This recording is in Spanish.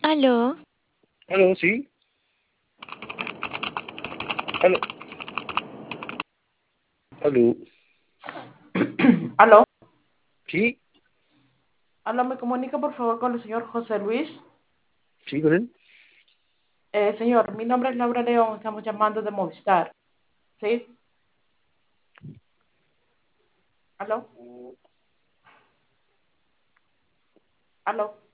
Aló, Aló, sí. Aló, aló. Aló, Sí, aló, me comunica por favor con el señor José Luis. sí, con él. Señor, mi nombre es Laura León, estamos llamando de Movistar. ¿Sí? ¿Aló? ¿Aló?